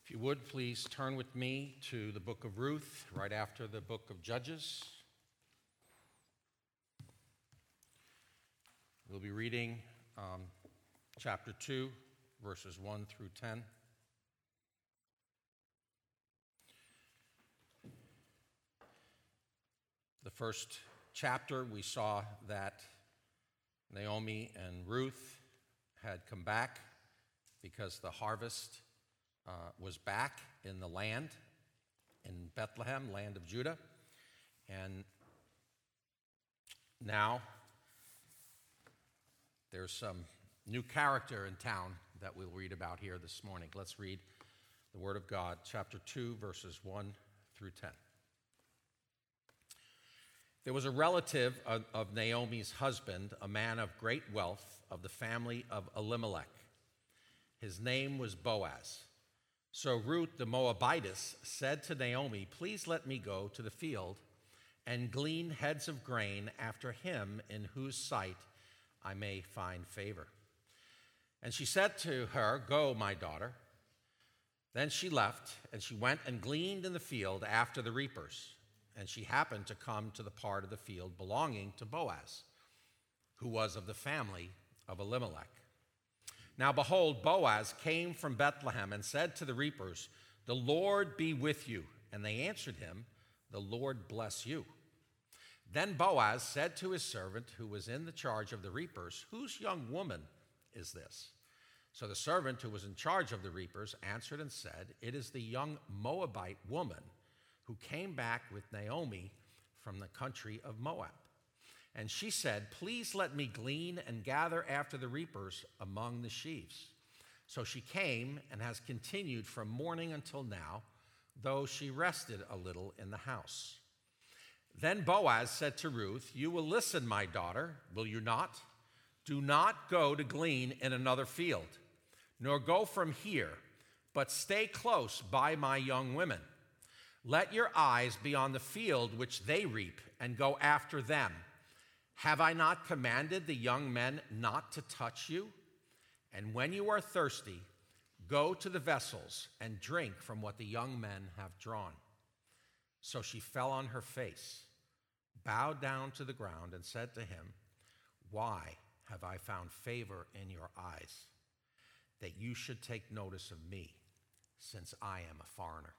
If you would, please turn with me to the book of Ruth, right after the book of Judges. We'll be reading chapter 2, verses 1 through 10. The first chapter, we saw that Naomi and Ruth had come back because the harvest was back in the land, in Bethlehem, land of Judah. And now there's some new character in town that we'll read about here this morning. Let's read the Word of God, chapter 2, verses 1 through 10. There was a relative of Naomi's husband, a man of great wealth, of the family of Elimelech. His name was Boaz. So Ruth the Moabitess said to Naomi, "Please let me go to the field and glean heads of grain after him in whose sight I may find favor." And she said to her, "Go, my daughter." Then she left, and she went and gleaned in the field after the reapers. And she happened to come to the part of the field belonging to Boaz, who was of the family of Elimelech. Now behold, Boaz came from Bethlehem and said to the reapers, "The Lord be with you." And they answered him, "The Lord bless you." Then Boaz said to his servant who was in the charge of the reapers, "Whose young woman is this?" So the servant who was in charge of the reapers answered and said, "It is the young Moabite woman who came back with Naomi from the country of Moab." And she said, "Please let me glean and gather after the reapers among the sheaves." So she came and has continued from morning until now, though she rested a little in the house. Then Boaz said to Ruth, "You will listen, my daughter, will you not? Do not go to glean in another field, nor go from here, but stay close by my young women. Let your eyes be on the field which they reap, and go after them. Have I not commanded the young men not to touch you? And when you are thirsty, go to the vessels and drink from what the young men have drawn." So she fell on her face, bowed down to the ground, and said to him, "Why have I found favor in your eyes, that you should take notice of me, since I am a foreigner?"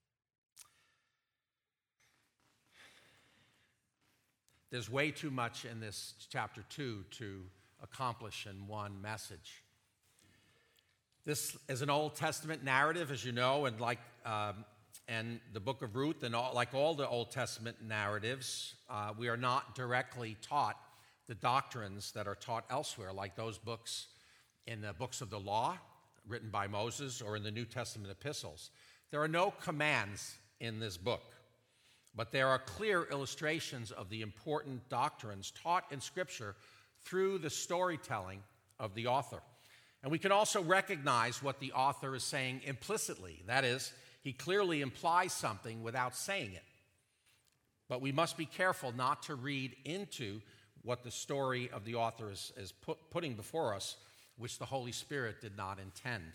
There's way too much in this chapter 2 to accomplish in one message. This is an Old Testament narrative, as you know, and the book of Ruth, and like all the Old Testament narratives, we are not directly taught the doctrines that are taught elsewhere, like those books in the books of the law written by Moses or in the New Testament epistles. There are no commands in this book, but there are clear illustrations of the important doctrines taught in Scripture through the storytelling of the author. And we can also recognize what the author is saying implicitly. That is, he clearly implies something without saying it. But we must be careful not to read into what the story of the author is putting before us, which the Holy Spirit did not intend.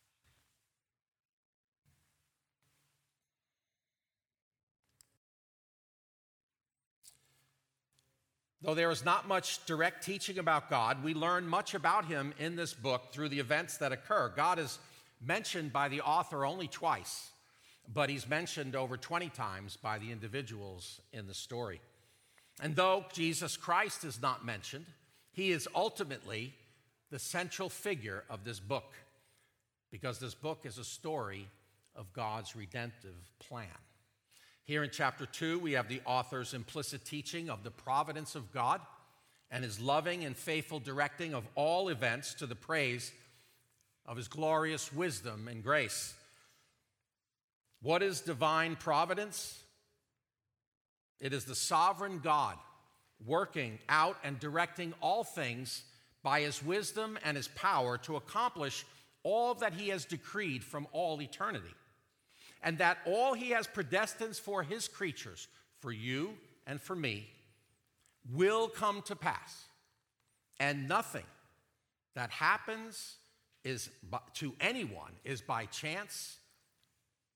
Though there is not much direct teaching about God, we learn much about him in this book through the events that occur. God is mentioned by the author only twice, but he's mentioned over 20 times by the individuals in the story. And though Jesus Christ is not mentioned, he is ultimately the central figure of this book, because this book is a story of God's redemptive plan. Here in chapter 2, we have the author's implicit teaching of the providence of God and his loving and faithful directing of all events to the praise of his glorious wisdom and grace. What is divine providence? It is the sovereign God working out and directing all things by his wisdom and his power to accomplish all that he has decreed from all eternity. And that all he has predestined for his creatures, for you and for me, will come to pass. And nothing that happens to anyone is by chance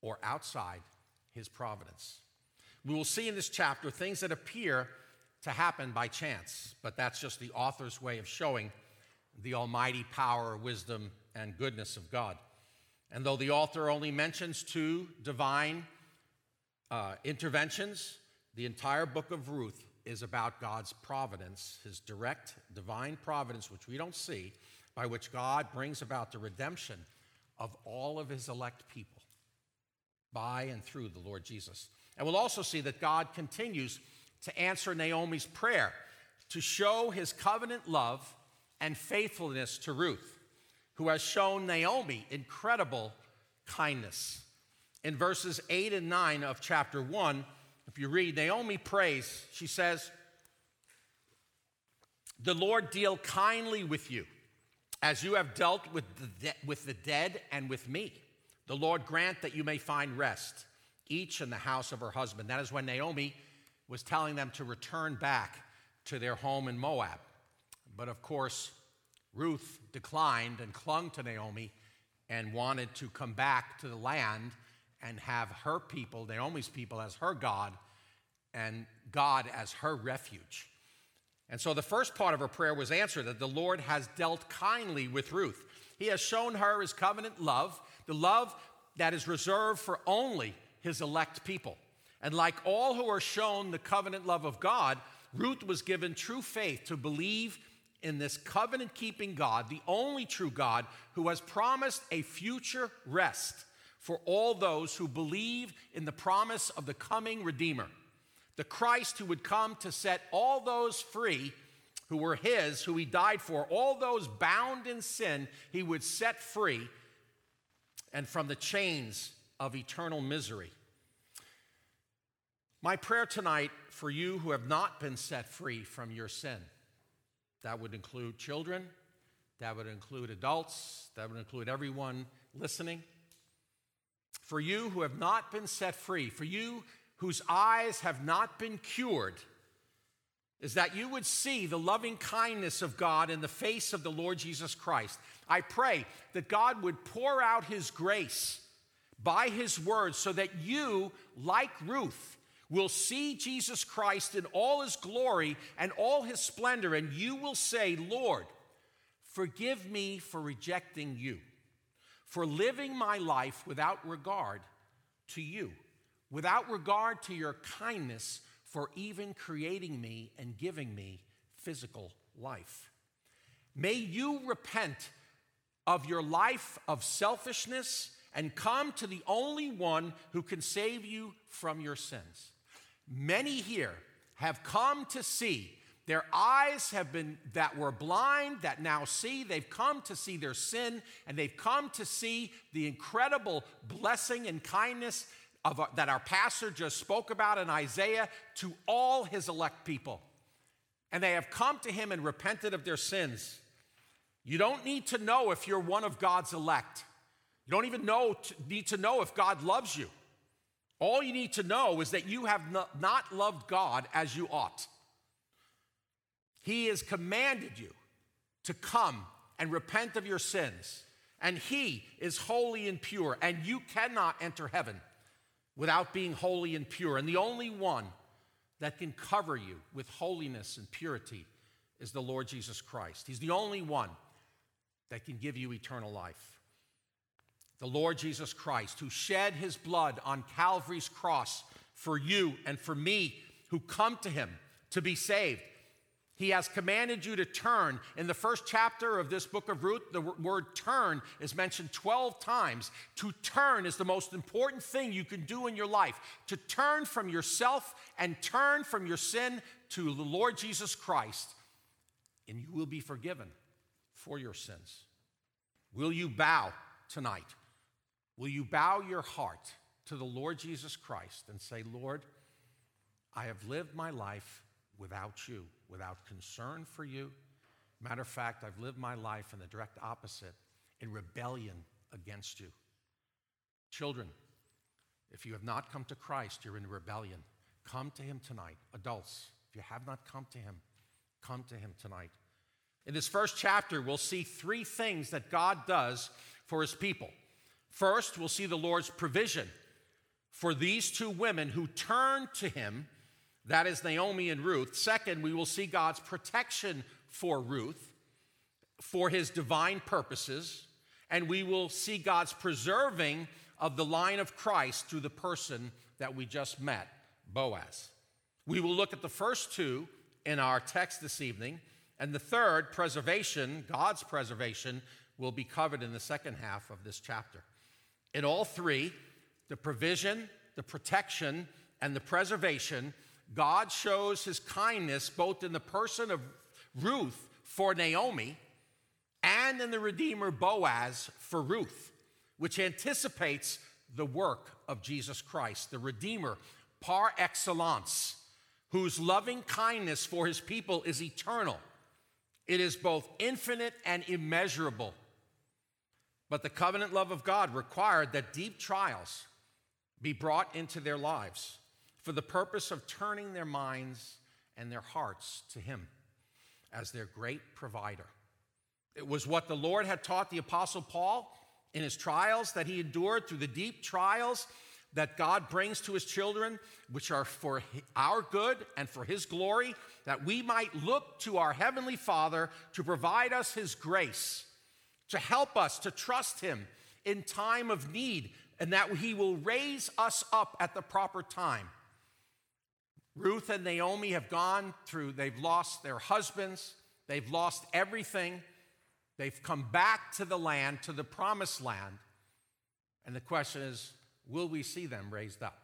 or outside his providence. We will see in this chapter things that appear to happen by chance, but that's just the author's way of showing the almighty power, wisdom, and goodness of God. And though the author only mentions 2 divine interventions, the entire book of Ruth is about God's providence, his direct divine providence, which we don't see, by which God brings about the redemption of all of his elect people by and through the Lord Jesus. And we'll also see that God continues to answer Naomi's prayer to show his covenant love and faithfulness to Ruth, who has shown Naomi incredible kindness. In verses 8 and 9 of chapter 1, if you read, Naomi prays, she says, "The Lord deal kindly with you, as you have dealt with the dead and with me. The Lord grant that you may find rest, each in the house of her husband." That is when Naomi was telling them to return back to their home in Moab. But of course, Ruth declined and clung to Naomi and wanted to come back to the land and have her people, Naomi's people, as her God and God as her refuge. And so the first part of her prayer was answered, that the Lord has dealt kindly with Ruth. He has shown her his covenant love, the love that is reserved for only his elect people. And like all who are shown the covenant love of God, Ruth was given true faith to believe in this covenant-keeping God, the only true God, who has promised a future rest for all those who believe in the promise of the coming Redeemer, the Christ who would come to set all those free who were his, who he died for, all those bound in sin, he would set free and from the chains of eternal misery. My prayer tonight for you who have not been set free from your sin, that would include children, that would include adults, that would include everyone listening. For you who have not been set free, for you whose eyes have not been cured, is that you would see the loving kindness of God in the face of the Lord Jesus Christ. I pray that God would pour out his grace by his word so that you, like Ruth, will see Jesus Christ in all his glory and all his splendor, and you will say, "Lord, forgive me for rejecting you, for living my life without regard to you, without regard to your kindness for even creating me and giving me physical life." May you repent of your life of selfishness and come to the only one who can save you from your sins. Many here have come to see. Their eyes have been, that were blind, that now see. They've come to see their sin, and they've come to see the incredible blessing and kindness that our pastor just spoke about in Isaiah to all his elect people. And they have come to him and repented of their sins. You don't need to know if you're one of God's elect. You don't even need to know if God loves you. All you need to know is that you have not loved God as you ought. He has commanded you to come and repent of your sins. And he is holy and pure, and you cannot enter heaven without being holy and pure. And the only one that can cover you with holiness and purity is the Lord Jesus Christ. He's the only one that can give you eternal life. The Lord Jesus Christ, who shed his blood on Calvary's cross for you and for me who come to him to be saved. He has commanded you to turn. In the first chapter of this book of Ruth, the word turn is mentioned 12 times. To turn is the most important thing you can do in your life. To turn from yourself and turn from your sin to the Lord Jesus Christ, and you will be forgiven for your sins. Will you bow tonight? Will you bow your heart to the Lord Jesus Christ and say, "Lord, I have lived my life without you, without concern for you. Matter of fact, I've lived my life in the direct opposite, in rebellion against you." Children, if you have not come to Christ, you're in rebellion. Come to him tonight. Adults, if you have not come to him, come to him tonight. In this first chapter, we'll see three things that God does for his people. First, we'll see the Lord's provision for these two women who turned to him, that is Naomi and Ruth. Second, we will see God's protection for Ruth, for his divine purposes, and we will see God's preserving of the line of Christ through the person that we just met, Boaz. We will look at the first two in our text this evening, and the third, preservation, God's preservation, will be covered in the second half of this chapter. In all three, the provision, the protection, and the preservation, God shows his kindness both in the person of Ruth for Naomi and in the Redeemer Boaz for Ruth, which anticipates the work of Jesus Christ, the Redeemer par excellence, whose loving kindness for his people is eternal. It is both infinite and immeasurable. But the covenant love of God required that deep trials be brought into their lives for the purpose of turning their minds and their hearts to him as their great provider. It was what the Lord had taught the Apostle Paul in his trials that he endured, through the deep trials that God brings to his children, which are for our good and for his glory, that we might look to our Heavenly Father to provide us his grace, to help us to trust him in time of need, and that he will raise us up at the proper time. Ruth and Naomi have gone through, they've lost their husbands, they've lost everything. They've come back to the land, to the promised land. And the question is, will we see them raised up?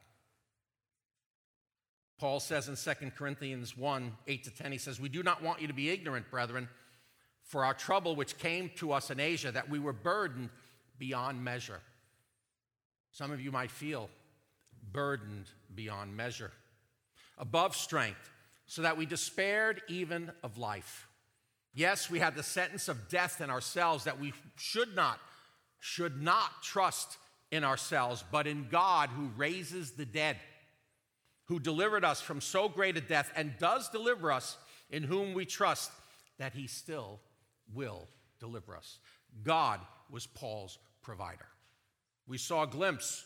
Paul says in 2 Corinthians 1, 8-10, he says, "We do not want you to be ignorant, brethren, for our trouble which came to us in Asia, that we were burdened beyond measure." Some of you might feel burdened beyond measure, above strength, so that we despaired even of life. Yes, we had the sentence of death in ourselves, that we should not trust in ourselves, but in God who raises the dead, who delivered us from so great a death and does deliver us, in whom we trust that he still will deliver us. God was Paul's provider. We saw a glimpse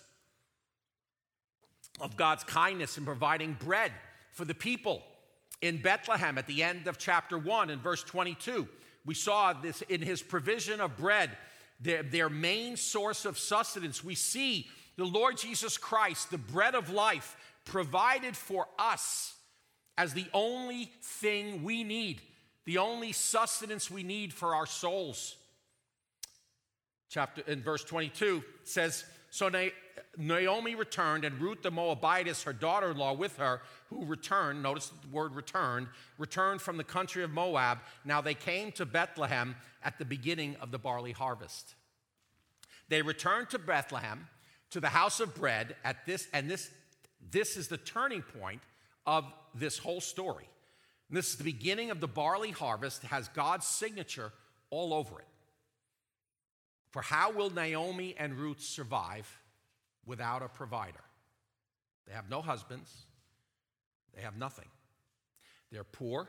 of God's kindness in providing bread for the people in Bethlehem at the end of chapter 1 in verse 22. We saw this in his provision of bread, their main source of sustenance. We see the Lord Jesus Christ, the bread of life, provided for us as the only thing we need, the only sustenance we need for our souls. In verse 22 says, "So Naomi returned, and Ruth the Moabitess, her daughter-in-law, with her, who returned," notice the word returned from the country of Moab. Now they came to Bethlehem at the beginning of the barley harvest. They returned to Bethlehem, to the house of bread, at this, and this is the turning point of this whole story. And this is the beginning of the barley harvest, has God's signature all over it. For how will Naomi and Ruth survive without a provider? They have no husbands. They have nothing. They're poor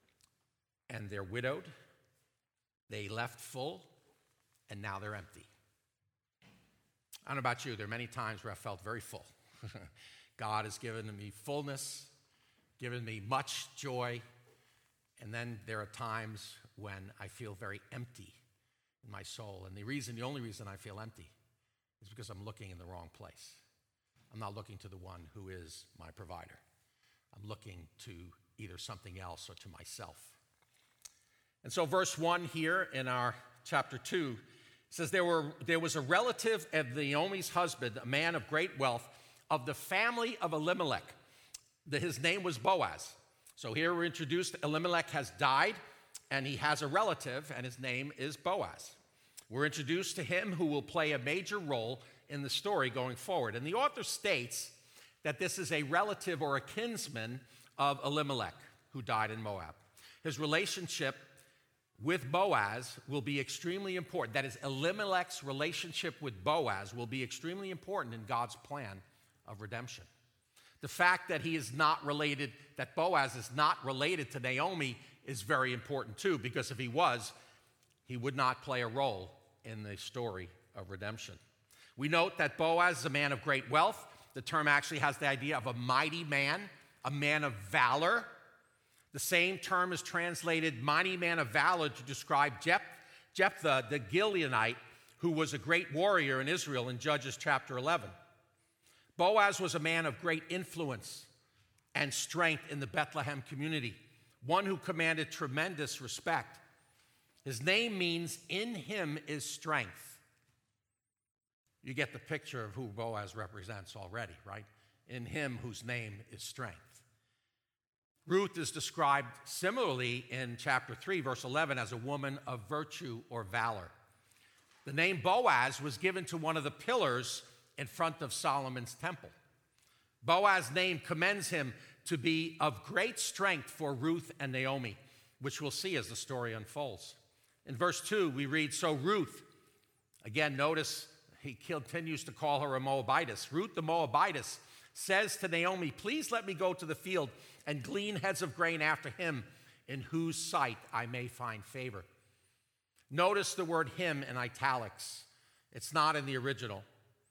and they're widowed. They left full and now they're empty. I don't know about you, there are many times where I felt very full. God has given me fullness, given me much joy, and then there are times when I feel very empty in my soul. And the only reason I feel empty is because I'm looking in the wrong place. I'm not looking to the one who is my provider. I'm looking to either something else or to myself. And so verse 1 here in our chapter 2 says, there was a relative of Naomi's husband, a man of great wealth, of the family of Elimelech. His name was Boaz. So here we're introduced, Elimelech has died, and he has a relative, and his name is Boaz. We're introduced to him, who will play a major role in the story going forward. And the author states that this is a relative or a kinsman of Elimelech, who died in Moab. His relationship with Boaz will be extremely important. That is, Elimelech's relationship with Boaz will be extremely important in God's plan of redemption. The fact that that Boaz is not related to Naomi is very important too, because if he was, he would not play a role in the story of redemption. We note that Boaz is a man of great wealth. The term actually has the idea of a mighty man, a man of valor. The same term is translated mighty man of valor to describe Jephthah, the Gileadite, who was a great warrior in Israel in Judges chapter 11. Boaz was a man of great influence and strength in the Bethlehem community, one who commanded tremendous respect. His name means "in him is strength." You get the picture of who Boaz represents already, right? In him whose name is strength. Ruth is described similarly in chapter 3, verse 11, as a woman of virtue or valor. The name Boaz was given to one of the pillars in front of Solomon's temple. Boaz's name commends him to be of great strength for Ruth and Naomi, which we'll see as the story unfolds. In verse 2, we read, so Ruth, again, notice he continues to call her a Moabitess. Ruth the Moabitess says to Naomi, please let me go to the field and glean heads of grain after him, in whose sight I may find favor. Notice the word him in italics. It's not in the original.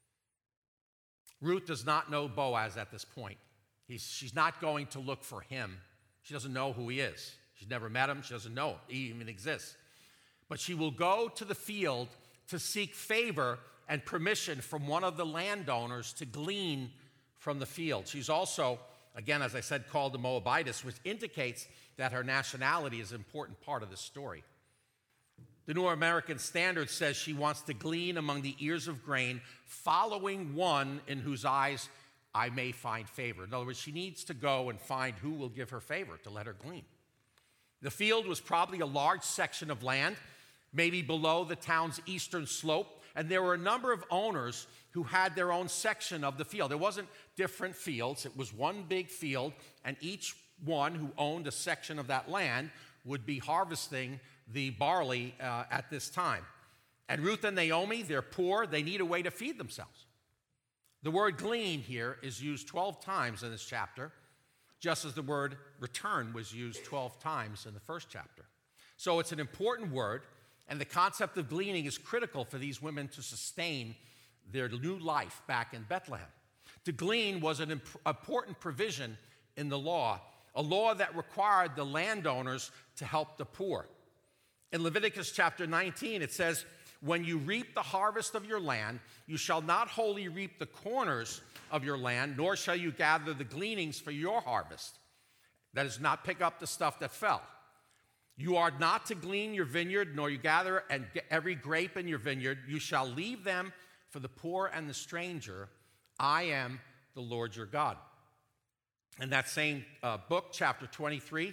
Ruth does not know Boaz at this point. She's not going to look for him. She doesn't know who he is. She's never met him. She doesn't know he even exists. But she will go to the field to seek favor and permission from one of the landowners to glean from the field. She's also, again, as I said, called a Moabitess, which indicates that her nationality is an important part of this story. The New American Standard says she wants to glean among the ears of grain, following one in whose eyes I may find favor. In other words, she needs to go and find who will give her favor to let her glean. The field was probably a large section of land, maybe below the town's eastern slope, and there were a number of owners who had their own section of the field. It wasn't different fields. It was one big field, and each one who owned a section of that land would be harvesting the barley at this time. And Ruth and Naomi, they're poor. They need a way to feed themselves. The word glean here is used 12 times in this chapter, just as the word return was used 12 times in the first chapter. So it's an important word, and the concept of gleaning is critical for these women to sustain their new life back in Bethlehem. To glean was an important provision in the law, a law that required the landowners to help the poor. In Leviticus chapter 19, it says, when you reap the harvest of your land, you shall not wholly reap the corners of your land, nor shall you gather the gleanings for your harvest. That is, not pick up the stuff that fell. You are not to glean your vineyard, nor you gather every grape in your vineyard. You shall leave them for the poor and the stranger. I am the Lord your God. In that same book, chapter 23,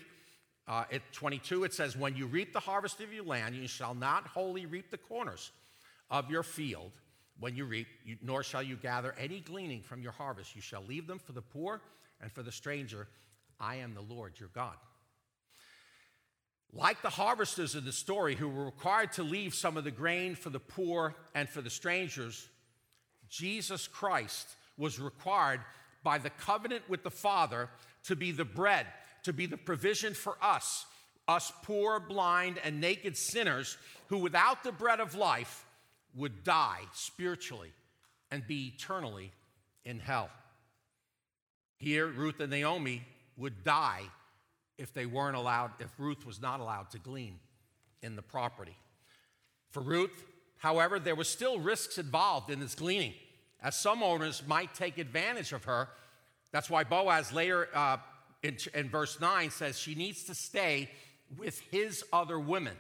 22, it says, when you reap the harvest of your land, you shall not wholly reap the corners of your field. When you reap, nor shall you gather any gleaning from your harvest. You shall leave them for the poor and for the stranger. I am the Lord your God. Like the harvesters in the story who were required to leave some of the grain for the poor and for the strangers, Jesus Christ was required by the covenant with the Father to be the bread, to be the provision for us poor, blind, and naked sinners who without the bread of life would die spiritually and be eternally in hell. Here, Ruth and Naomi would die if Ruth was not allowed to glean in the property. For Ruth, however, there were still risks involved in this gleaning, as some owners might take advantage of her. That's why Boaz later in verse 9 says she needs to stay with his other women.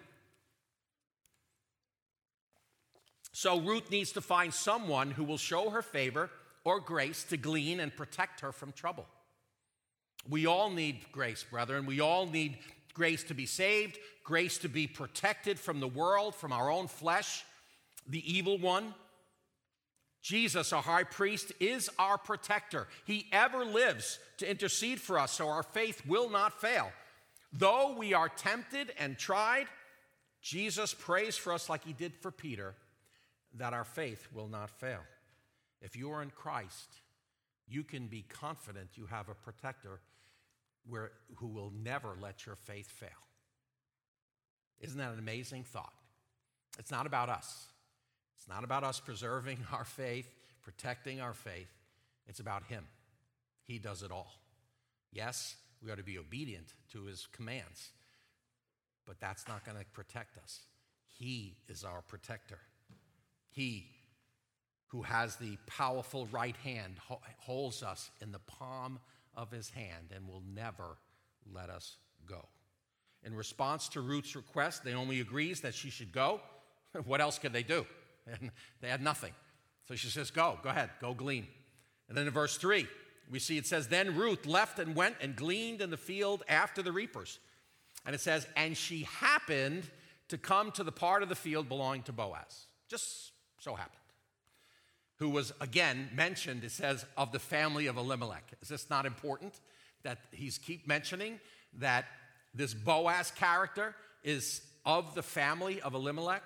So Ruth needs to find someone who will show her favor or grace to glean and protect her from trouble. We all need grace, brethren. We all need grace to be saved, grace to be protected from the world, from our own flesh, the evil one. Jesus, our high priest, is our protector. He ever lives to intercede for us, so our faith will not fail. Though we are tempted and tried, Jesus prays for us like he did for Peter, that our faith will not fail. If you are in Christ, you can be confident you have a protector who will never let your faith fail. Isn't that an amazing thought? It's not about us. It's not about us preserving our faith, protecting our faith. It's about him. He does it all. Yes, we are to be obedient to his commands, but that's not going to protect us. He is our protector. He who has the powerful right hand holds us in the palm of his hand and will never let us go. In response to Ruth's request, Naomi agrees that she should go. What else could they do? And they had nothing. So she says, go ahead, go glean. And then in verse 3, we see it says, then Ruth left and went and gleaned in the field after the reapers. And it says, and she happened to come to the part of the field belonging to Boaz. Just so happened. Who was, again, mentioned, it says, of the family of Elimelech. Is this not important that he's keep mentioning that this Boaz character is of the family of Elimelech?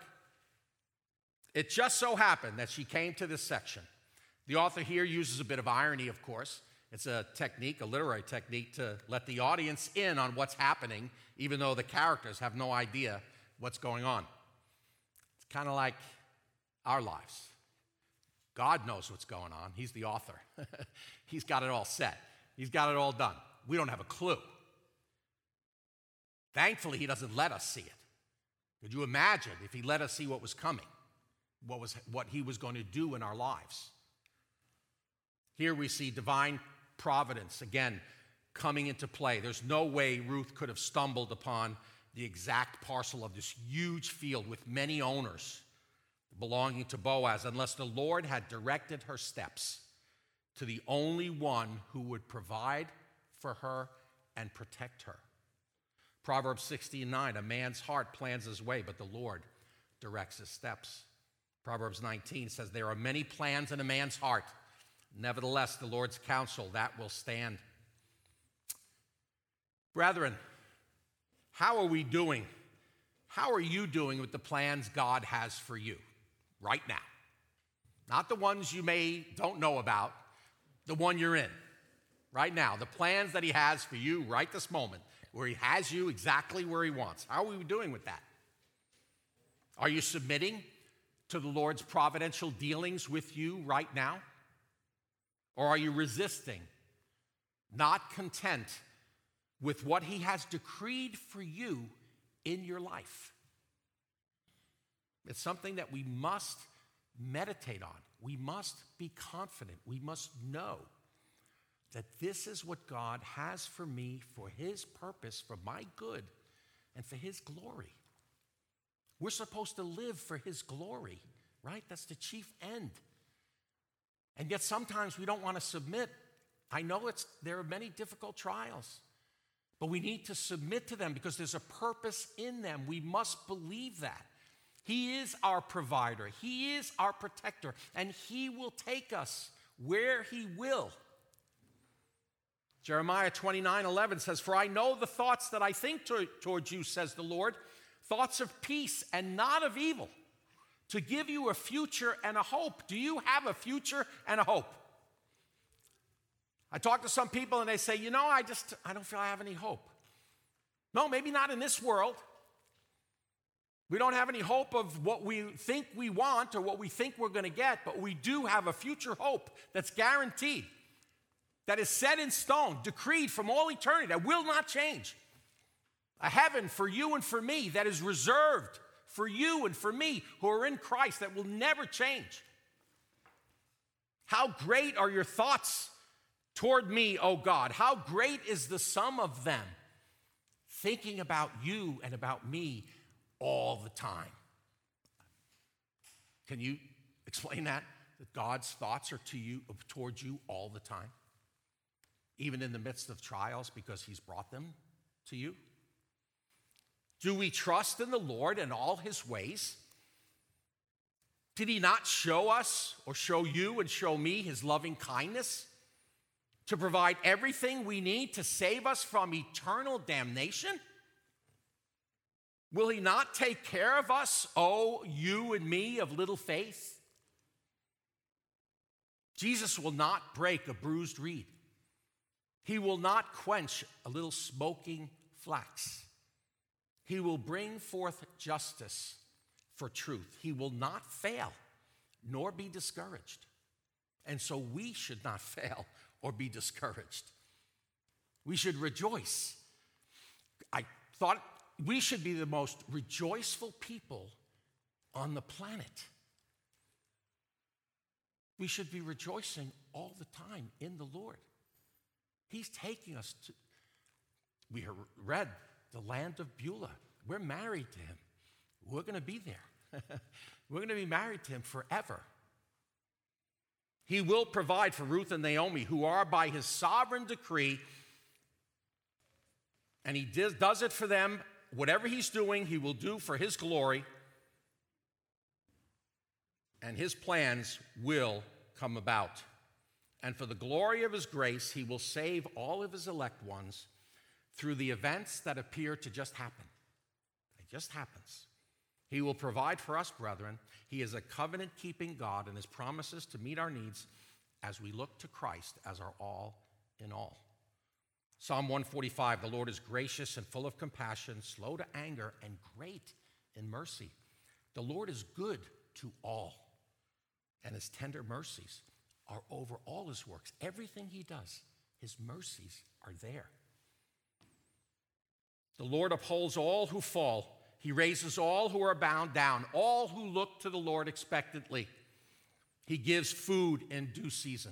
It just so happened that she came to this section. The author here uses a bit of irony, of course. It's a technique, a literary technique, to let the audience in on what's happening, even though the characters have no idea what's going on. It's kind of like our lives. God knows what's going on. He's the author. He's got it all set. He's got it all done. We don't have a clue. Thankfully, he doesn't let us see it. Could you imagine if he let us see what was coming, what he was going to do in our lives? Here we see divine providence, again, coming into play. There's no way Ruth could have stumbled upon the exact parcel of this huge field with many owners belonging to Boaz unless the Lord had directed her steps to the only one who would provide for her and protect her. Proverbs 16:9, a man's heart plans his way, but the Lord directs his steps. Proverbs 19 says, there are many plans in a man's heart. Nevertheless, the Lord's counsel, that will stand. Brethren, how are we doing? How are you doing with the plans God has for you right now? Not the ones you don't know about, the one you're in right now. The plans that he has for you right this moment, where he has you exactly where he wants. How are we doing with that? Are you submitting to the Lord's providential dealings with you right now? Or are you resisting, not content with what he has decreed for you in your life? It's something that we must meditate on. We must be confident. We must know that this is what God has for me, for his purpose, for my good, and for his glory. We're supposed to live for his glory, right? That's the chief end. And yet sometimes we don't want to submit. I know there are many difficult trials, but we need to submit to them because there's a purpose in them. We must believe that. He is our provider. He is our protector, and he will take us where he will. Jeremiah 29:11 says, for I know the thoughts that I think towards you, says the Lord, thoughts of peace and not of evil, to give you a future and a hope. Do you have a future and a hope? I talk to some people and they say, I don't feel I have any hope. No, maybe not in this world. We don't have any hope of what we think we want or what we think we're going to get, but we do have a future hope that's guaranteed, that is set in stone, decreed from all eternity, that will not change. A heaven for you and for me that is reserved for you and for me who are in Christ, that will never change. How great are your thoughts toward me, O God? How great is the sum of them, thinking about you and about me all the time. Can you explain that? That God's thoughts are towards you all the time, even in the midst of trials, because he's brought them to you? Do we trust in the Lord and all his ways? Did he not show us or show you and show me his loving kindness to provide everything we need to save us from eternal damnation? Will he not take care of us, oh, you and me of little faith? Jesus will not break a bruised reed. He will not quench a little smoking flax. He will bring forth justice for truth. He will not fail, nor be discouraged. And so we should not fail or be discouraged. We should rejoice. I thought we should be the most rejoiceful people on the planet. We should be rejoicing all the time in the Lord. He's taking us to, we read, the land of Beulah. We're married to him. We're going to be there. We're going to be married to him forever. He will provide for Ruth and Naomi, who are by his sovereign decree, and he does it for them. Whatever he's doing, he will do for his glory, and his plans will come about. And for the glory of his grace, he will save all of his elect ones through the events that appear to just happen. It just happens. He will provide for us, brethren. He is a covenant-keeping God, and his promises to meet our needs as we look to Christ as our all in all. Psalm 145, the Lord is gracious and full of compassion, slow to anger, and great in mercy. The Lord is good to all, and his tender mercies are over all his works. Everything he does, his mercies are there. The Lord upholds all who fall. He raises all who are bound down, all who look to the Lord expectantly. He gives food in due season.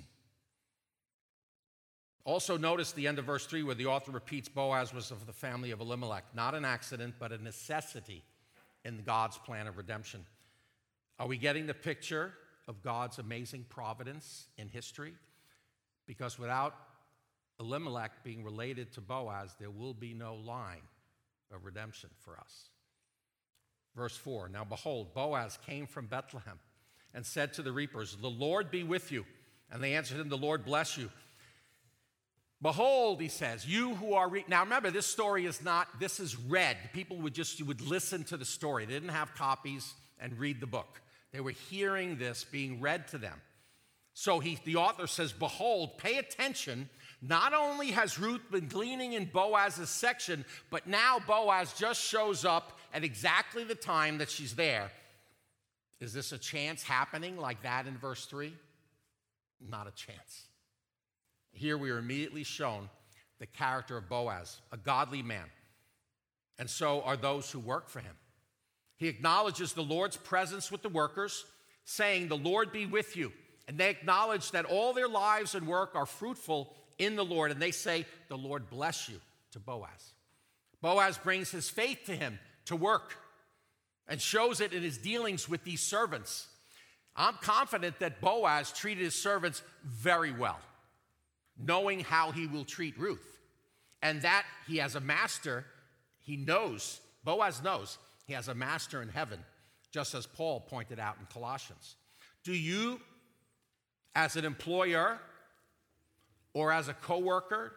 Also notice the end of verse 3 where the author repeats Boaz was of the family of Elimelech. Not an accident, but a necessity in God's plan of redemption. Are we getting the picture of God's amazing providence in history? Because without Elimelech being related to Boaz, there will be no line of redemption for us. Verse 4, now behold, Boaz came from Bethlehem and said to the reapers, the Lord be with you. And they answered him, the Lord bless you. Behold, he says, you who are... Now remember, this story is not, this is read. People would listen to the story. They didn't have copies and read the book. They were hearing this being read to them. So the author says, behold, pay attention. Not only has Ruth been gleaning in Boaz's section, but now Boaz just shows up at exactly the time that she's there. Is this a chance happening like that in verse 3? Not a chance. Here we are immediately shown the character of Boaz, a godly man. And so are those who work for him. He acknowledges the Lord's presence with the workers, saying, the Lord be with you. And they acknowledge that all their lives and work are fruitful in the Lord. And they say, the Lord bless you to Boaz. Boaz brings his faith to him to work and shows it in his dealings with these servants. I'm confident that Boaz treated his servants very well, knowing how he will treat Ruth. And that he has a master, he knows, Boaz knows, he has a master in heaven, just as Paul pointed out in Colossians. Do you, as an employer or as a coworker,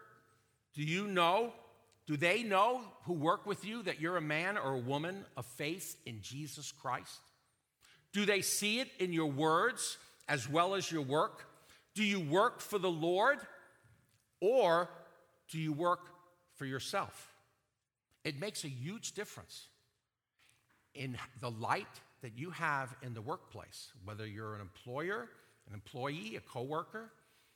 do they know who work with you that you're a man or a woman of faith in Jesus Christ? Do they see it in your words as well as your work? Do you work for the Lord or do you work for yourself? It makes a huge difference in the light that you have in the workplace, whether you're an employer, an employee, a coworker.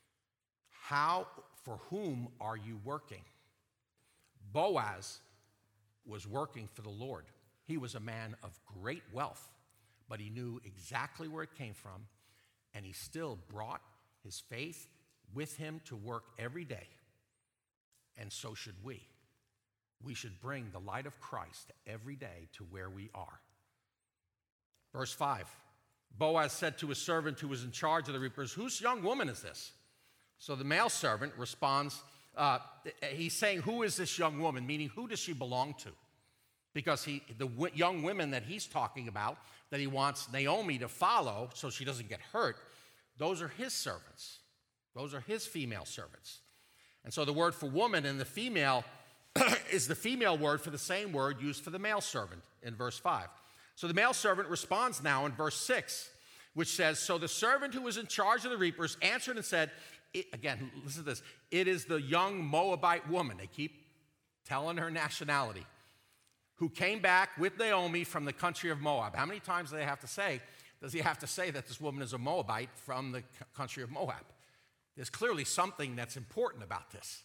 For whom are you working? Boaz was working for the Lord. He was a man of great wealth, but he knew exactly where it came from, and he still brought his faith with him to work every day. And so should we. We should bring the light of Christ every day to where we are. Verse 5, Boaz said to his servant who was in charge of the reapers, whose young woman is this? So the male servant responds, he's saying, who is this young woman? Meaning, who does she belong to? Because the young women that he's talking about, that he wants Naomi to follow so she doesn't get hurt, those are his servants. Those are his female servants. And so the word for woman in the female is the female word for the same word used for the male servant in verse 5. So the male servant responds now in verse 6, which says, so the servant who was in charge of the reapers answered and said, again, listen to this, it is the young Moabite woman, they keep telling her nationality, who came back with Naomi from the country of Moab. How many times do they have to say does he have to say that this woman is a Moabite from the country of Moab? There's clearly something that's important about this.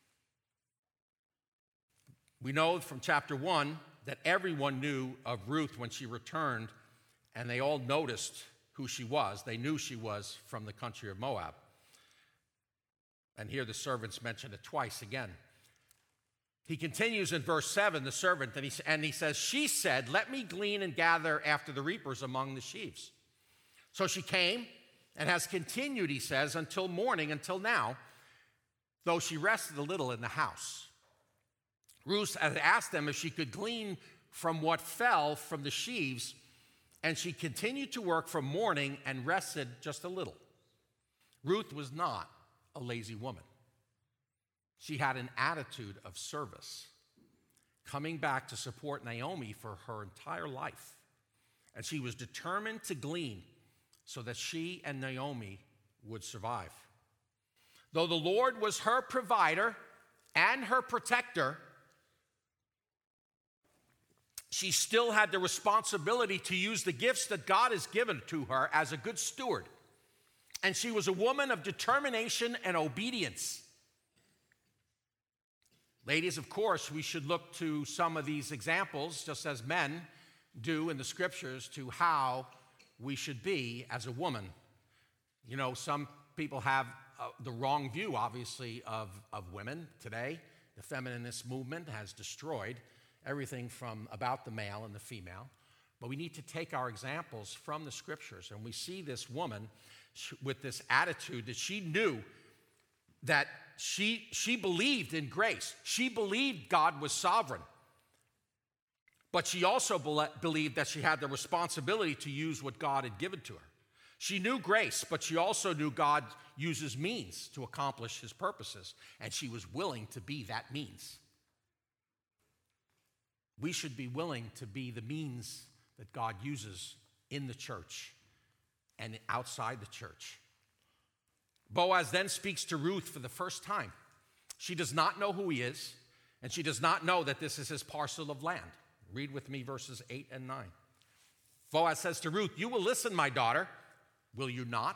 We know from chapter 1 that everyone knew of Ruth when she returned, and they all noticed who she was. They knew she was from the country of Moab. And here the servants mention it twice again. He continues in verse 7, the servant, and he says, she said, let me glean and gather after the reapers among the sheaves. So she came and has continued, he says, until morning, until now, though she rested a little in the house. Ruth had asked them if she could glean from what fell from the sheaves, and she continued to work from morning and rested just a little. Ruth was not a lazy woman. She had an attitude of service, coming back to support Naomi for her entire life. And she was determined to glean so that she and Naomi would survive. Though the Lord was her provider and her protector, she still had the responsibility to use the gifts that God has given to her as a good steward. And she was a woman of determination and obedience. Ladies, of course, we should look to some of these examples, just as men do in the scriptures, to how we should be as a woman. You know, some people have the wrong view, obviously, of women today. The feminist movement has destroyed everything from about the male and the female. But we need to take our examples from the scriptures. And we see this woman with this attitude that she knew that she believed in grace. She believed God was sovereign. But she also believed that she had the responsibility to use what God had given to her. She knew grace, but she also knew God uses means to accomplish his purposes. And she was willing to be that means. We should be willing to be the means that God uses in the church and outside the church. Boaz then speaks to Ruth for the first time. She does not know who he is, and she does not know that this is his parcel of land. Read with me verses 8 and 9. Boaz says to Ruth, you will listen, my daughter, will you not?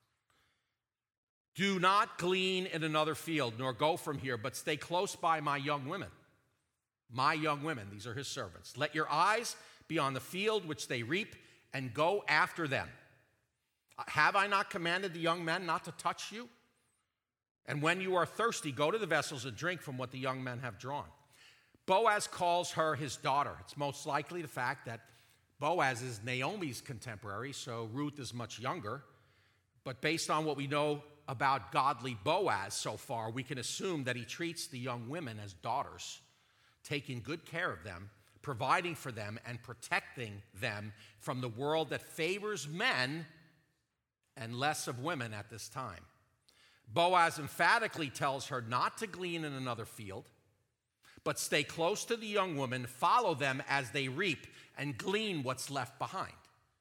Do not glean in another field, nor go from here, but stay close by my young women. My young women, these are his servants. Let your eyes be on the field which they reap, and go after them. Have I not commanded the young men not to touch you? And when you are thirsty, go to the vessels and drink from what the young men have drawn. Boaz calls her his daughter. It's most likely the fact that Boaz is Naomi's contemporary, so Ruth is much younger. But based on what we know about godly Boaz so far, we can assume that he treats the young women as daughters, taking good care of them, providing for them, and protecting them from the world that favors men and less of women at this time. Boaz emphatically tells her not to glean in another field, but stay close to the young women, follow them as they reap, and glean what's left behind.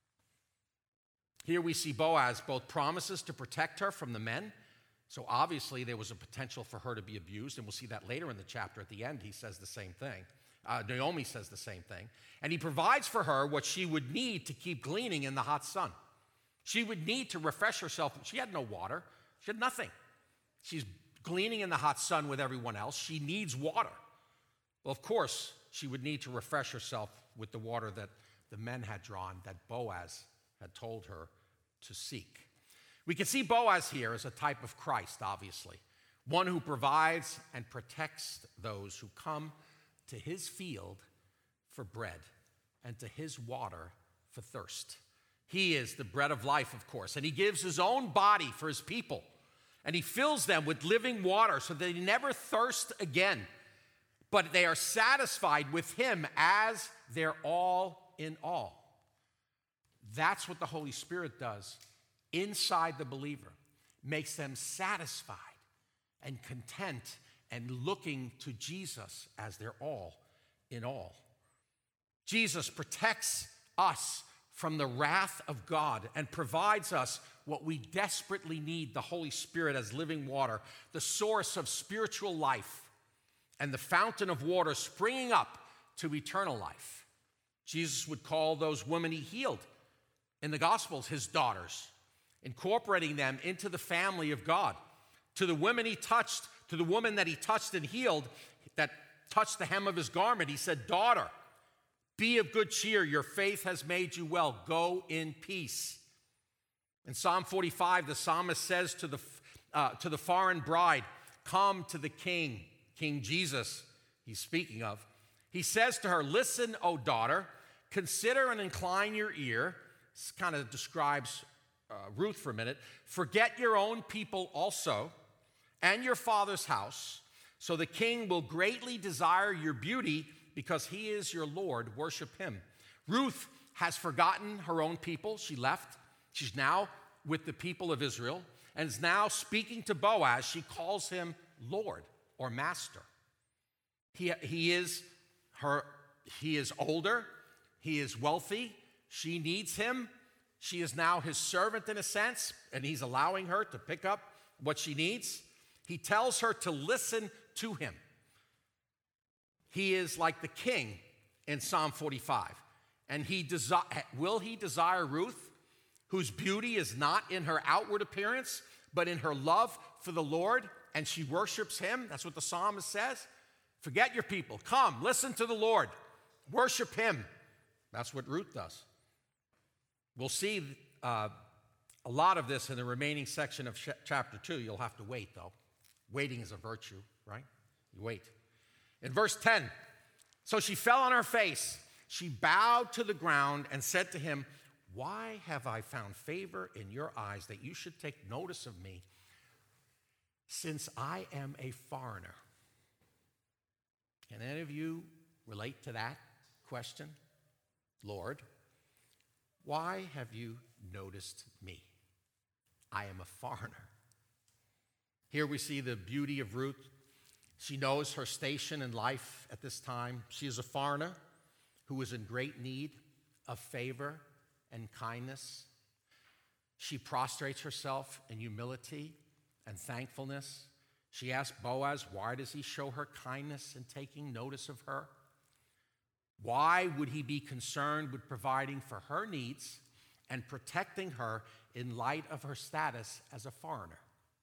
Here we see Boaz both promises to protect her from the men, so obviously there was a potential for her to be abused, and we'll see that later in the chapter. At the end, he says the same thing. Naomi says the same thing. And he provides for her what she would need to keep gleaning in the hot sun. She would need to refresh herself. She had no water. She had nothing. She's gleaning in the hot sun with everyone else. She needs water. Well, of course, she would need to refresh herself with the water that the men had drawn, that Boaz had told her to seek. We can see Boaz here as a type of Christ, obviously, one who provides and protects those who come to his field for bread and to his water for thirst. He is the bread of life, of course, and he gives his own body for his people, and he fills them with living water so they never thirst again, but they are satisfied with him as their all in all. That's what the Holy Spirit does inside the believer, makes them satisfied and content and looking to Jesus as their all in all. Jesus protects us from the wrath of God and provides us what we desperately need, the Holy Spirit as living water, the source of spiritual life and the fountain of water springing up to eternal life. Jesus would call those women he healed in the Gospels, his daughters, incorporating them into the family of God. To the women he touched, to the woman that he touched and healed, that touched the hem of his garment, he said, "Daughter, be of good cheer. Your faith has made you well. Go in peace." In Psalm 45, the psalmist says to the foreign bride, "Come to the King," King Jesus he's speaking of. He says to her, "Listen, O daughter, consider and incline your ear." This kind of describes Ruth for a minute. "Forget your own people also, and your father's house, so the king will greatly desire your beauty because he is your Lord. Worship him." Ruth has forgotten her own people. She left. She's now with the people of Israel and is now speaking to Boaz. She calls him Lord or Master. He is older. He is wealthy. She needs him. She is now his servant in a sense, and he's allowing her to pick up what she needs. He tells her to listen to him. He is like the king in Psalm 45. And will he desire Ruth, whose beauty is not in her outward appearance, but in her love for the Lord, and she worships him? That's what the psalmist says. Forget your people. Come, listen to the Lord. Worship him. That's what Ruth does. We'll see a lot of this in the remaining section of chapter 2. You'll have to wait, though. Waiting is a virtue, right? You wait. In verse 10, so she fell on her face. She bowed to the ground and said to him, "Why have I found favor in your eyes that you should take notice of me, since I am a foreigner?" Can any of you relate to that question? "Lord, why have you noticed me? I am a foreigner." Here we see the beauty of Ruth. She knows her station in life at this time. She is a foreigner who is in great need of favor and kindness. She prostrates herself in humility and thankfulness. She asks Boaz, why does he show her kindness in taking notice of her? Why would he be concerned with providing for her needs and protecting her in light of her status as a foreigner?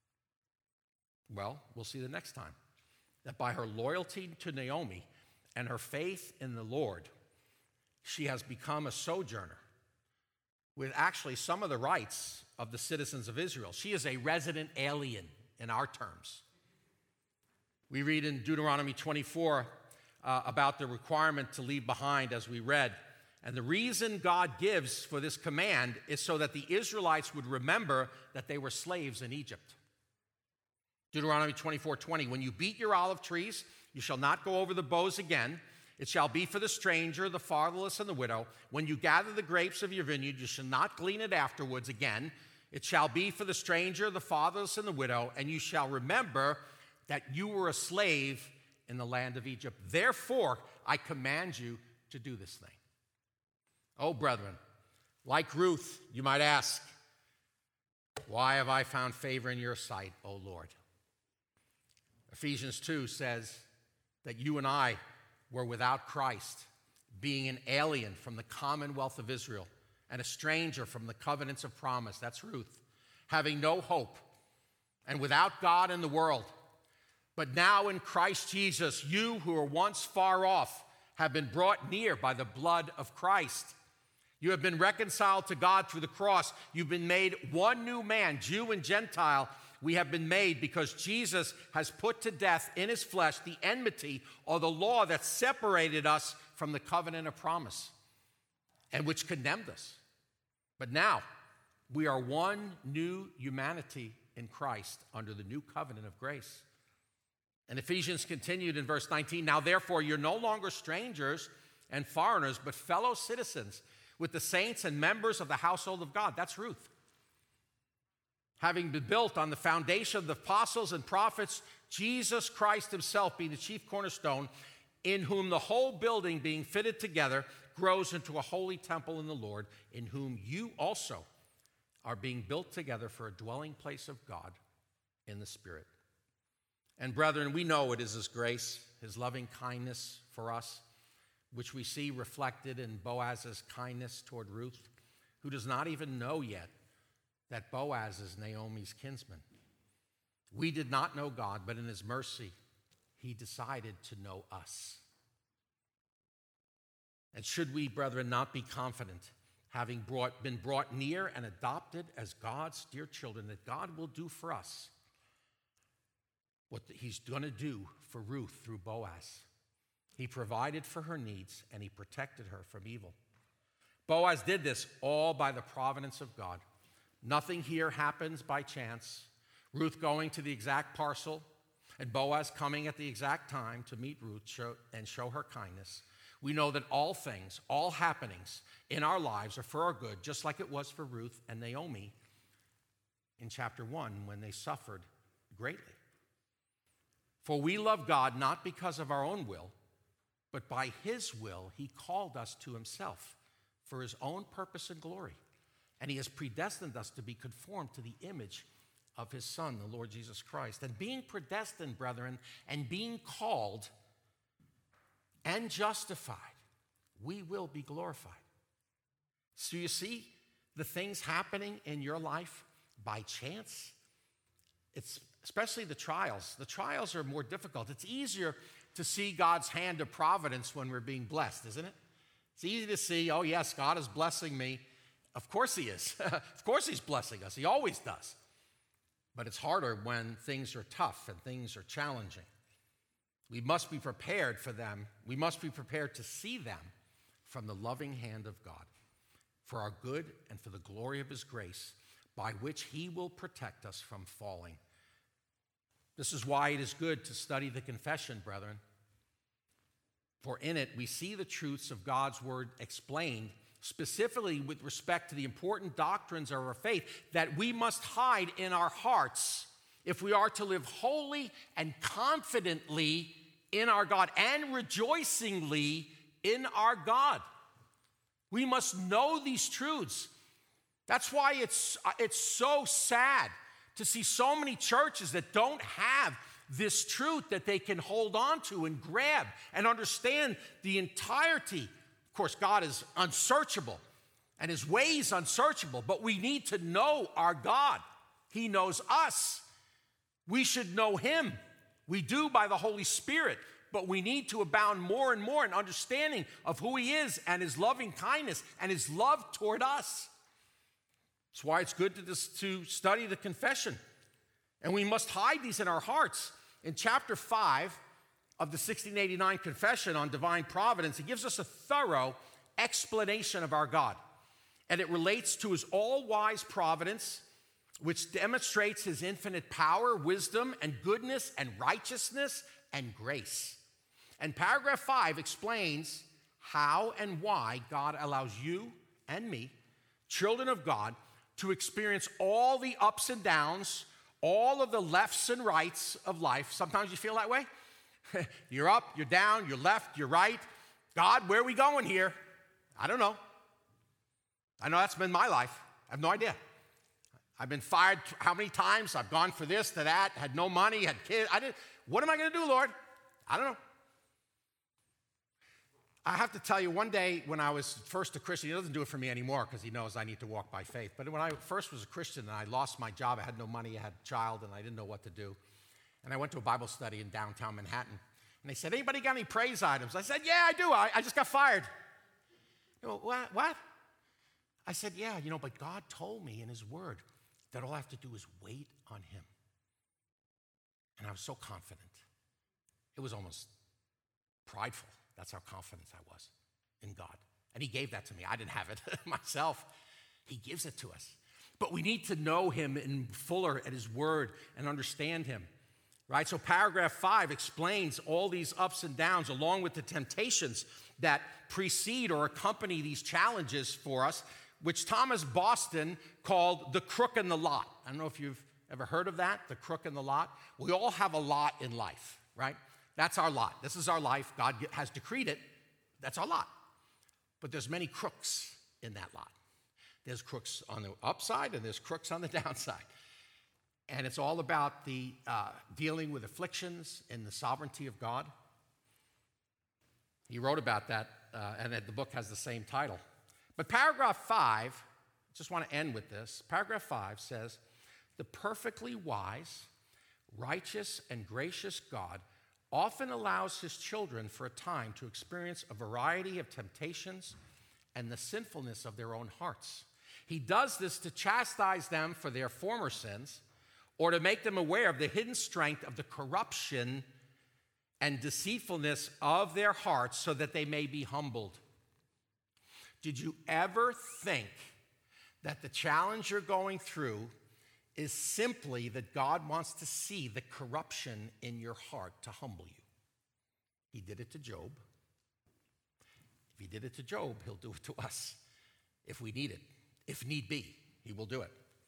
Well, we'll see the next time that by her loyalty to Naomi and her faith in the Lord, she has become a sojourner with actually some of the rights of the citizens of Israel. She is a resident alien in our terms. We read in Deuteronomy 24 about the requirement to leave behind, as we read. And the reason God gives for this command is so that the Israelites would remember that they were slaves in Egypt. Deuteronomy 24:20, when you beat your olive trees, you shall not go over the boughs again. It shall be for the stranger, the fatherless, and the widow. When you gather the grapes of your vineyard, you shall not glean it afterwards again. It shall be for the stranger, the fatherless, and the widow, and you shall remember that you were a slave in the land of Egypt. Therefore, I command you to do this thing. Oh, brethren, like Ruth, you might ask, why have I found favor in your sight, O Lord? Ephesians 2 says that you and I were without Christ, being an alien from the commonwealth of Israel and a stranger from the covenants of promise. That's Ruth. Having no hope and without God in the world. But now in Christ Jesus, you who were once far off have been brought near by the blood of Christ. You have been reconciled to God through the cross. You've been made one new man, Jew and Gentile. We have been made because Jesus has put to death in his flesh the enmity or the law that separated us from the covenant of promise and which condemned us. But now we are one new humanity in Christ under the new covenant of grace. And Ephesians continued in verse 19, now therefore you're no longer strangers and foreigners, but fellow citizens with the saints and members of the household of God. That's Ruth. Having been built on the foundation of the apostles and prophets, Jesus Christ himself being the chief cornerstone, in whom the whole building being fitted together grows into a holy temple in the Lord, in whom you also are being built together for a dwelling place of God in the Spirit. And brethren, we know it is his grace, his loving kindness for us, which we see reflected in Boaz's kindness toward Ruth, who does not even know yet that Boaz is Naomi's kinsman. We did not know God, but in his mercy, he decided to know us. And should we, brethren, not be confident, having been brought near and adopted as God's dear children, that God will do for us what he's going to do for Ruth through Boaz? He provided for her needs, and he protected her from evil. Boaz did this all by the providence of God. Nothing here happens by chance. Ruth going to the exact parcel, and Boaz coming at the exact time to meet Ruth and show her kindness. We know that all things, all happenings in our lives are for our good, just like it was for Ruth and Naomi in chapter 1 when they suffered greatly. For we love God not because of our own will, but by his will he called us to himself for his own purpose and glory. And he has predestined us to be conformed to the image of his Son, the Lord Jesus Christ. And being predestined, brethren, and being called and justified, we will be glorified. So you see the things happening in your life by chance? It's especially the trials. The trials are more difficult. It's easier to see God's hand of providence when we're being blessed, isn't it? It's easy to see, oh yes, God is blessing me. Of course he is. Of course he's blessing us. He always does. But it's harder when things are tough and things are challenging. We must be prepared for them. We must be prepared to see them from the loving hand of God for our good and for the glory of his grace, by which he will protect us from falling. This is why it is good to study the confession, brethren. For in it we see the truths of God's word explained, specifically with respect to the important doctrines of our faith that we must hide in our hearts if we are to live wholly and confidently in our God and rejoicingly in our God. We must know these truths. That's why it's so sad to see so many churches that don't have this truth that they can hold on to and grab and understand the entirety. Of course, God is unsearchable and his ways unsearchable, but we need to know our God. He knows us. We should know him. We do by the Holy Spirit, but we need to abound more and more in understanding of who he is and his loving kindness and his love toward us. That's why it's good to study the confession. And we must hide these in our hearts. In chapter 5 of the 1689 Confession on Divine Providence, it gives us a thorough explanation of our God. And it relates to his all-wise providence, which demonstrates his infinite power, wisdom, and goodness, and righteousness, and grace. And paragraph 5 explains how and why God allows you and me, children of God, to experience all the ups and downs, all of the lefts and rights of life. Sometimes you feel that way. You're up, you're down, you're left, you're right. God, where are we going here? I don't know. I know that's been my life. I have no idea. I've been fired how many times? I've gone for this, to that, had no money, had kids. What am I going to do, Lord? I don't know. I have to tell you, one day when I was first a Christian, he doesn't do it for me anymore because he knows I need to walk by faith. But when I first was a Christian and I lost my job, I had no money, I had a child, and I didn't know what to do. And I went to a Bible study in downtown Manhattan. And they said, anybody got any praise items? I said, yeah, I do. I just got fired. You know, what? I said, yeah, but God told me in his word that all I have to do is wait on him. And I was so confident. It was almost prideful. That's how confident I was in God. And he gave that to me. I didn't have it myself. He gives it to us. But we need to know him in fuller at his word and understand him. Right? So paragraph 5 explains all these ups and downs along with the temptations that precede or accompany these challenges for us, which Thomas Boston called the crook in the lot. I don't know if you've ever heard of that, the crook in the lot. We all have a lot in life, right? That's our lot. This is our life. God has decreed it. That's our lot. But there's many crooks in that lot. There's crooks on the upside and there's crooks on the downside. And it's all about the dealing with afflictions and the sovereignty of God. He wrote about that, and the book has the same title. But paragraph 5 Just want to end with this. Paragraph 5 says, the perfectly wise, righteous, and gracious God often allows his children for a time to experience a variety of temptations and the sinfulness of their own hearts. He does this to chastise them for their former sins or to make them aware of the hidden strength of the corruption and deceitfulness of their hearts so that they may be humbled. Did you ever think that the challenge you're going through is simply that God wants to see the corruption in your heart to humble you? He did it to Job. If he did it to Job, he'll do it to us if we need it. If need be, he will do it.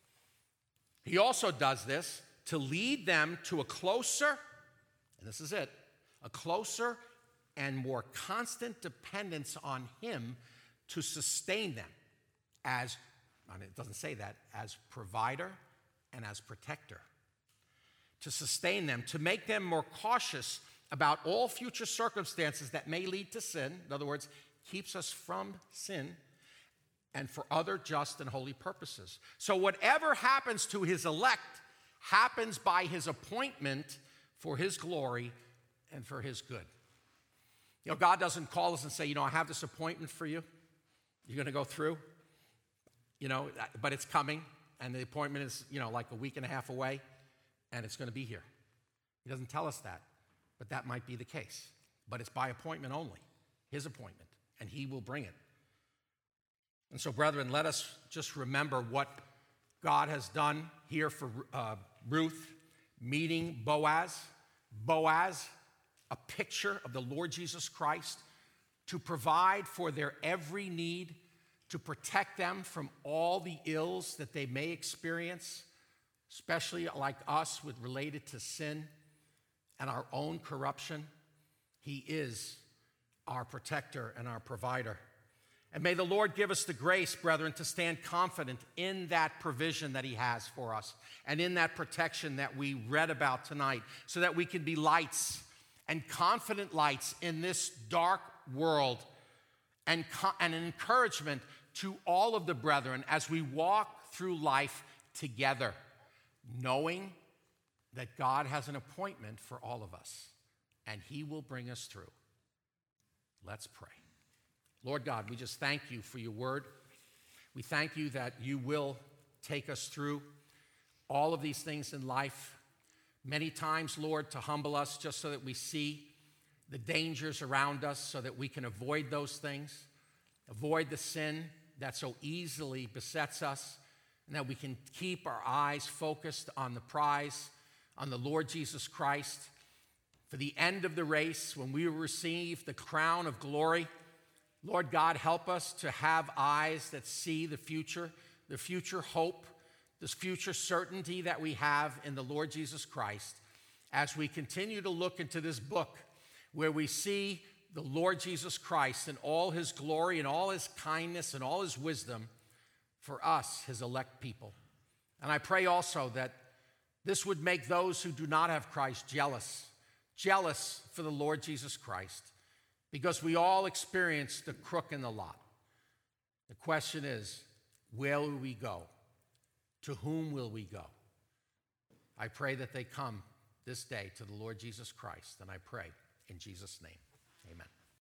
He also does this to lead them to a closer, and this is it, a closer and more constant dependence on him to sustain them as, and it doesn't say that, as provider and as protector. To sustain them, to make them more cautious about all future circumstances that may lead to sin. In other words, keeps us from sin and for other just and holy purposes. So whatever happens to his elect happens by his appointment for his glory and for his good. You know, God doesn't call us and say, I have this appointment for you. You're going to go through, but it's coming, and the appointment is, like a week and a half away, and it's going to be here. He doesn't tell us that, but that might be the case. But it's by appointment only, his appointment, and he will bring it. And so, brethren, let us just remember what God has done here for Ruth, meeting Boaz. Boaz, a picture of the Lord Jesus Christ, to provide for their every need, to protect them from all the ills that they may experience, especially like us related to sin and our own corruption. He is our protector and our provider. And may the Lord give us the grace, brethren, to stand confident in that provision that he has for us and in that protection that we read about tonight, so that we can be lights and confident lights in this dark world, and an encouragement to all of the brethren as we walk through life together, knowing that God has an appointment for all of us, and he will bring us through. Let's pray. Lord God, we just thank you for your word. We thank you that you will take us through all of these things in life. Many times, Lord, to humble us just so that we see the dangers around us so that we can avoid those things, avoid the sin that so easily besets us, and that we can keep our eyes focused on the prize, on the Lord Jesus Christ, for the end of the race when we will receive the crown of glory. Lord God, help us to have eyes that see the future hope, this future certainty that we have in the Lord Jesus Christ, as we continue to look into this book where we see the Lord Jesus Christ in all his glory and all his kindness and all his wisdom for us, his elect people. And I pray also that this would make those who do not have Christ jealous for the Lord Jesus Christ, because we all experience the crook in the lot. The question is, where will we go? To whom will we go? I pray that they come this day to the Lord Jesus Christ, and I pray in Jesus' name, amen.